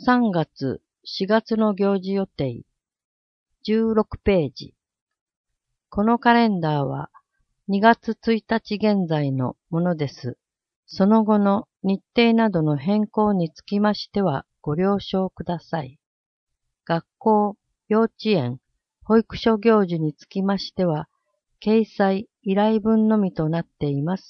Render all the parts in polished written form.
3月、4月の行事予定。16ページ。このカレンダーは2月1日現在のものです。その後の日程などの変更につきましてはご了承ください。学校、幼稚園、保育所行事につきましては、掲載依頼文のみとなっています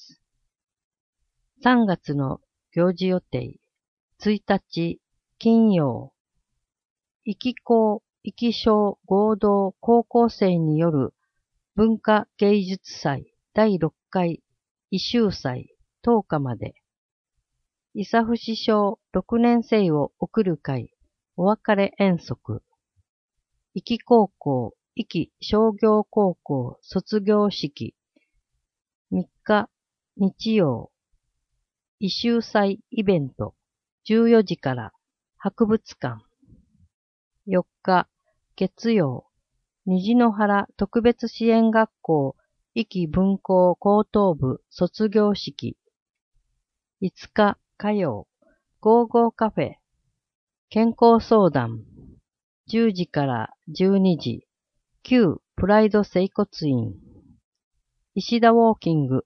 。3月の行事予定。1日、金曜。壱岐高、壱岐小合同高校生による文化芸術祭第6回異臭祭10日まで。伊佐伏小6年生を送る会お別れ遠足。壱岐高校、壱岐商業高校卒業式。3日、日曜。異臭祭イベント14時から博物館。4日、月曜。虹の原特別支援学校壱岐分校高等部卒業式。5日、火曜。ゴーゴーカフェ健康相談10時から12時。旧プライド整骨院。石田ウォーキング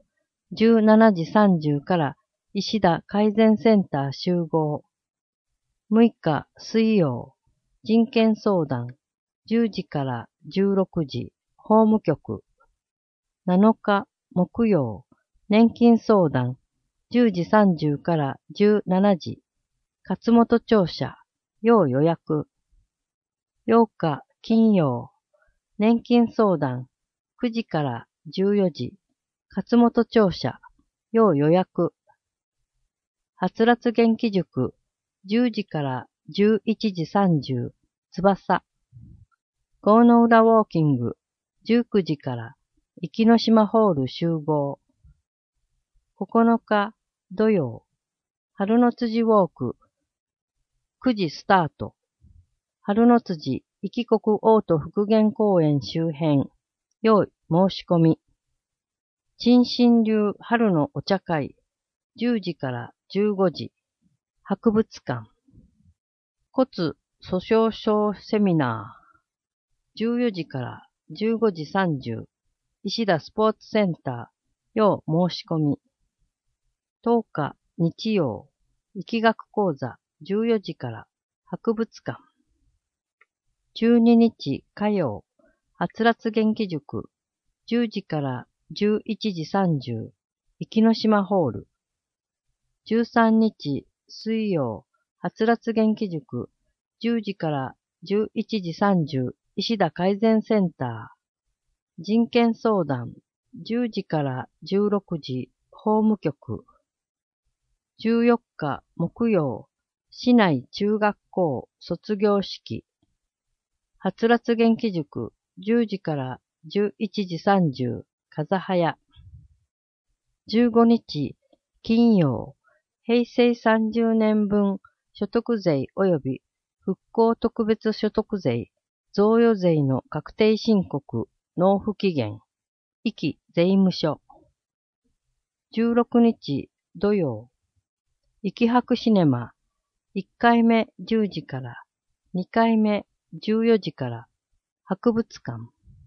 17時30から石田改善センター集合。6日水曜。人権相談10時から16時。法務局。7日木曜。年金相談10時30から17時。勝本庁舎。要予約。8日金曜。年金相談9時から14時。勝本庁舎。要予約。はつらつ元気塾。10時から11時30。翼。郷の浦ウォーキング。19時から壱岐の島ホール集合。9日土曜。春の辻ウォーク。9時スタート。春の辻壱岐国オート復元公園周辺。用意申し込み。陳新流春のお茶会。10時から15時。博物館。骨粗鬆症セミナー。14時から15時30。石田スポーツセンター。要申し込み。10日日曜。疫学講座14時から博物館。12日火曜。はつらつ元気塾10時から11時30。壱岐の島ホール。13日水曜。はつらつ元気塾10時から11時30。石田改善センター。人権相談10時から16時。法務局。14日木曜。市内中学校卒業式。はつらつ元気塾10時から11時30。風早。15日金曜。平成30年分所得税及び復興特別所得税贈与税の確定申告納付期限。壱岐税務署。16日土曜。壱岐博シネマ。1回目10時から2回目14時から博物館。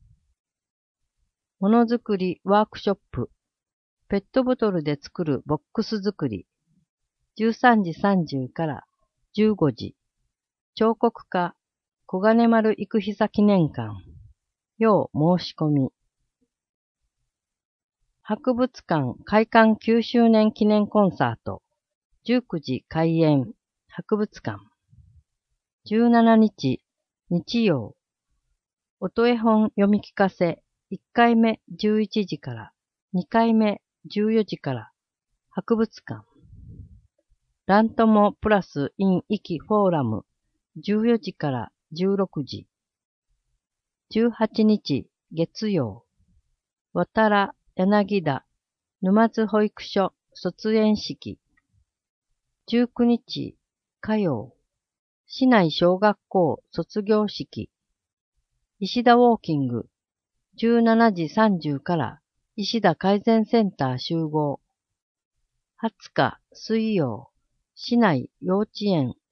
ものづくりワークショップ。ペットボトルで作るボックス作り。13時30から15時。彫刻家小金丸生久記念館。要申し込み。博物館開館9周年記念コンサート。19時開演。博物館。17日日曜。音絵本読み聞かせ1回目11時から2回目14時から博物館。ラントモプラスイン壱岐フォーラム14時から16時。18日月曜。渡良柳田沼津保育所卒園式。19日火曜。市内小学校卒業式。石田ウォーキング17時30から石田改善センター集合。20日水曜。市内幼稚園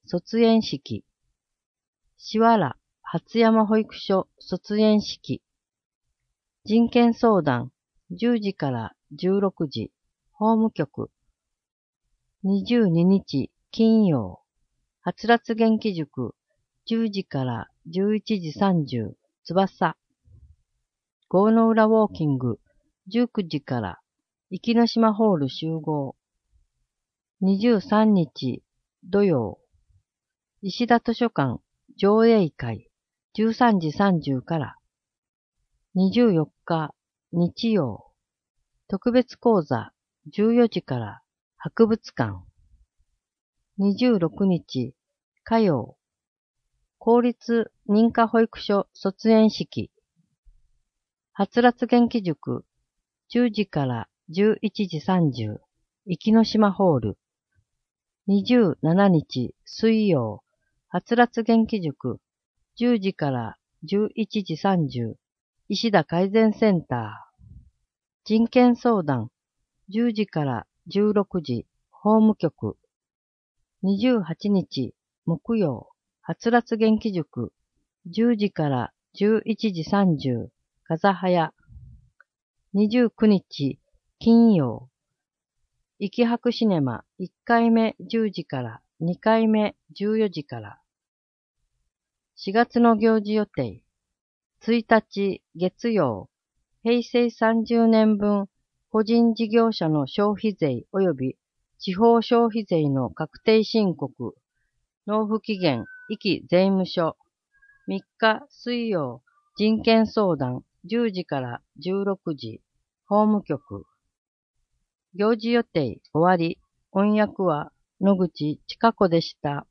卒園式。しわら初山保育所卒園式。人権相談10時から16時。法務局。22日金曜。はつらつ元気塾10時から11時30。翼。郷の浦ウォーキング19時から壱岐島ホール集合。23日土曜。石田図書館上映会13時30から。24日日曜。特別講座14時から博物館。26日火曜。公立認可保育所卒園式。はつらつ元気塾10時から11時30。壱岐島ホール。27日水曜。はつらつ元気塾10時から11時30。石田改善センター。人権相談10時から16時。法務局。28日木曜。はつらつ元気塾10時から11時30。風早。29日金曜。壱岐博シネマ1回目10時から2回目14時から。4月の行事予定。1日月曜。平成30年分個人事業者の消費税及び地方消費税の確定申告。納付期限壱岐税務署。3日水曜。人権相談10時から16時。法務局。行事予定終わり。翻訳は野口千佳子でした。